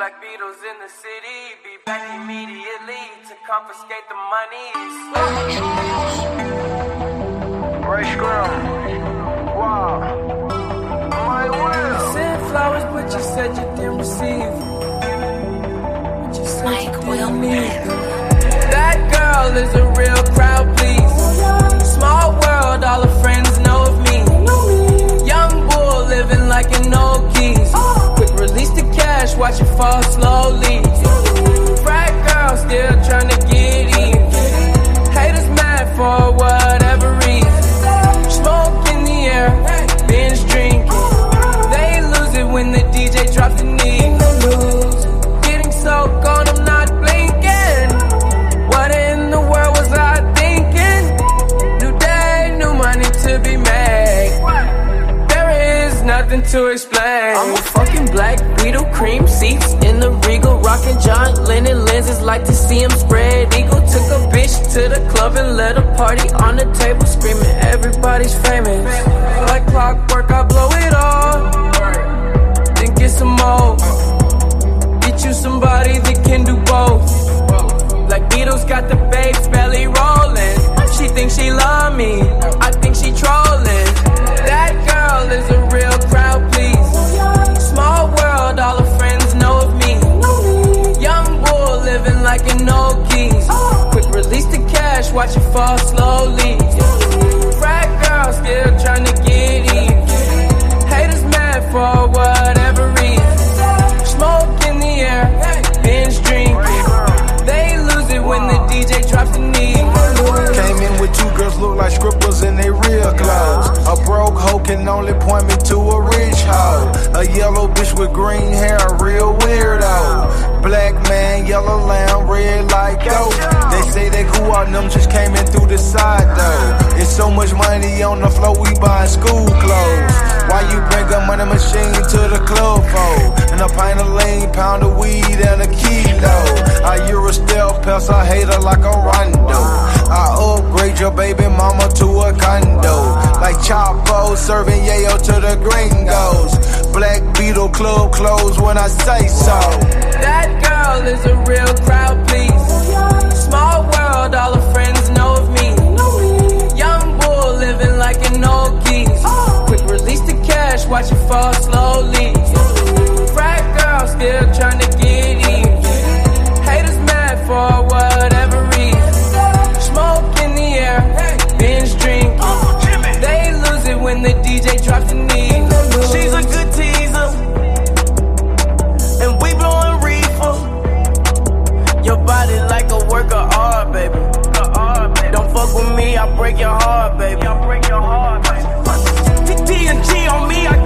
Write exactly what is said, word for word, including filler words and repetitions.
Black Beatles in the city, be back immediately to confiscate the money. Ray Scrum. Wow. My will. Sent flowers, but you said you didn't receive. But you said Mike you didn't need. That girl is a real crowd, please. Small world, all her friends know of me. Young bull living like an old geese. Quick release the cash, watch it fall slowly. Frat girl still trying to get in. Haters mad for whatever reason. Smoke in the air, binge drinking. They lose it when the D J drops the knee. Getting so gone, I'm not blinking. What in the world was I thinking? New day, new money to be made. There is nothing to explain. I'm a fucking Black Beetle, cream seats in the Regal, rockin' John Lennon lenses, like to see him spread eagle. Took a bitch to the club and let a party on the table, screaming everybody's famous. Like clockwork, I blow it all, then get some more. Get you somebody that can do both. Like Beatles got the babes belly rolling. She thinks she love me, I think she trolling. That girl is a real crowd, please. Small world, all her friends know of me. Young bull living like an old geese. Quick release the cash, watch it fall slowly. Frat girl still trying to get in. Haters mad for whatever reason. Smoke in the air, binge drinking. They lose it when the D J drops the knee. Came in with two girls look like scribbles in they real clothes. A broke hoe can only point me to a rich hoe. A yellow bitch with green hair, a real weirdo. Black man, yellow lamb, red like goat. They say they cool out, them just came in through the side though. It's so much money on the floor, we buying school clothes. Why you bring a money machine to the club for? And a pint of lean, pound of weed, and a kilo. I Euro stealth pest, I hate her like a rondo. I upgrade your baby mama to a condo. Like Chapo serving yayo to the gringos. Black Beetle club closed when I say so. That girl is a real crowd, please. Small world, all her friends know of me. Young bull living like an old geese. Quick release the cash, watch it fall slowly. Frat girl still trying to get in. Haters mad for whatever reason. Smoke in the air, binge drinking. They lose it when the D J drops the knee. She's a good teaser, and we blowing reefer. Your body like a work of art, baby. Don't fuck with me, I'll break your heart, baby. I'll break your heart, baby. T N G on me, I